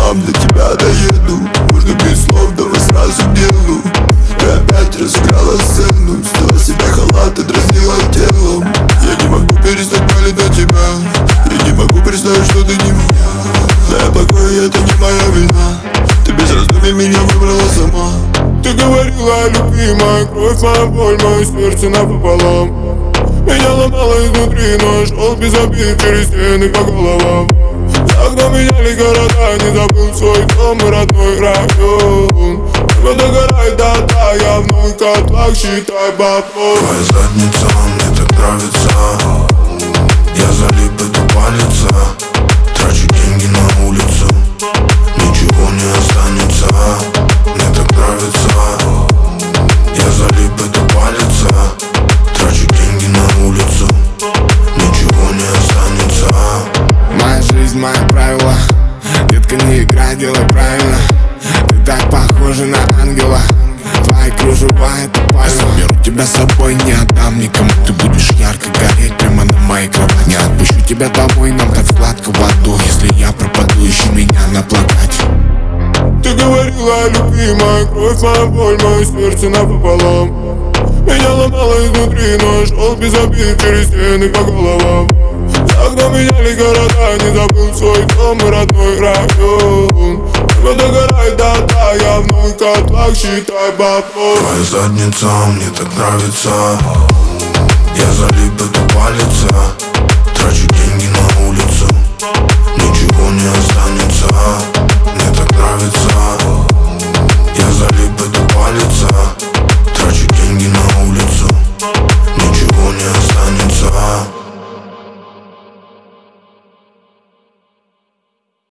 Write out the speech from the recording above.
сам для тебя доеду. Можно без слов, давай сразу к делу. Ты опять разыграла сцену, сняла себе халат и дразнила телом. Я не могу перестать палить на тебя. Я не могу представить, что ты не моя. Да я плохой, это не моя вина. Ты без раздумий меня выбрала сама. Ты говорила о любви, моя кровь, моя боль, мое сердце напополам. Меня ломало изнутри, но шел без обид через стены по головам. За окном меняли города, не забыл свой дом и родной район. Небо догорает, да-да, я вновь в котлах, считай бабло. Твоя задница мне так нравится. Я залип, это палится. Трачу деньги на улицу, ничего не останется. Мне так нравится. Я залип, это палится. Трачу деньги на улицу, ничего не останется. Моя жизнь, мои правила. Детка, не играй, делай правильно. Ты так похожа на ангела. Твои кружева, это пальма. Беру тебя с собой, не отдам никому. Ты будешь ярко гореть прямо на моей кровати. Не отпущу тебя домой, нам так сладко в аду. Если я пропаду, ищи меня на плакате. Ты говорила о любви, моя кровь, моя боль, мое сердце напополам. Меня ломало изнутри, но шел без обид через стены по головам. За окном меняли города, не забыл свой дом и родной район. Небо догорает, да-да, я вновь в котлах, считай бабло. Твоя задница мне так нравится. Я залип, это палится. Трачу деньги на улицу, ничего не останется.